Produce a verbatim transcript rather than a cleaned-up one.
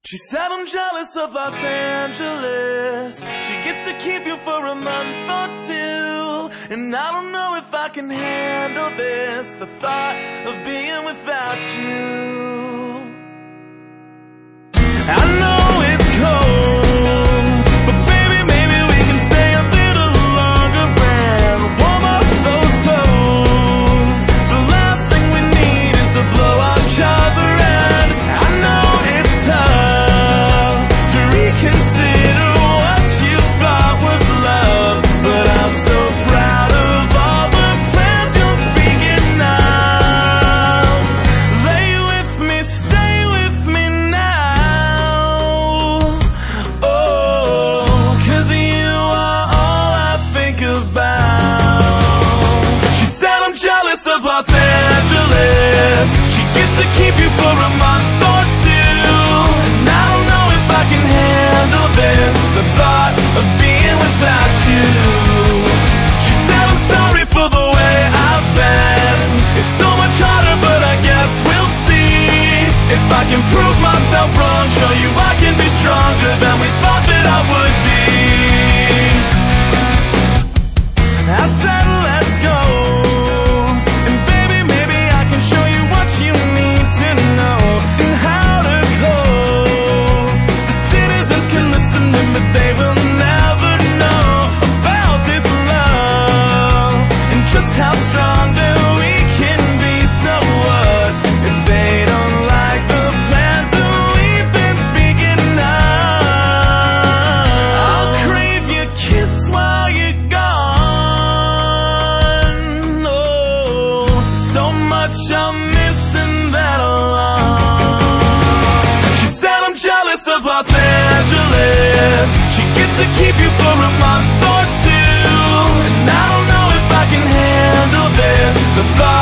She said I'm jealous of Los Angeles. She gets to keep you for a month or two, and I don't know if I can handle this, the thought of being without you. I know it's cold, but baby, maybe we can stay a little longer and warm up those toes. The last thing we need is to blow each other, and I know it's tough to reconsider what you thought was love, but I'm so proud of all the plans you're speaking of. Lay with me, stay with me now. Oh, 'cause you are all I think about. She said I'm jealous of Los Angeles. She gets to keep you for a month or two, and I don't know if I can handle this, the thought of being without you. She said I'm sorry for the way I've been. It's so much harder, but I guess we'll see. If I can prove myself wrong, show you I can be stronger than we thought that I would be. I said let's go, and baby, maybe I can show you what you need to know and how to cope. The citizens can listen in, but they will never know about this love and just how strong that we can be. So what if they don't like the plans that we've been speaking of? I'll crave your kiss while you're gone. Oh, so much I'm missing that alone. She said I'm jealous of Los Angeles. She gets to keep you for a month or two, and I don't know if I can handle this, the thought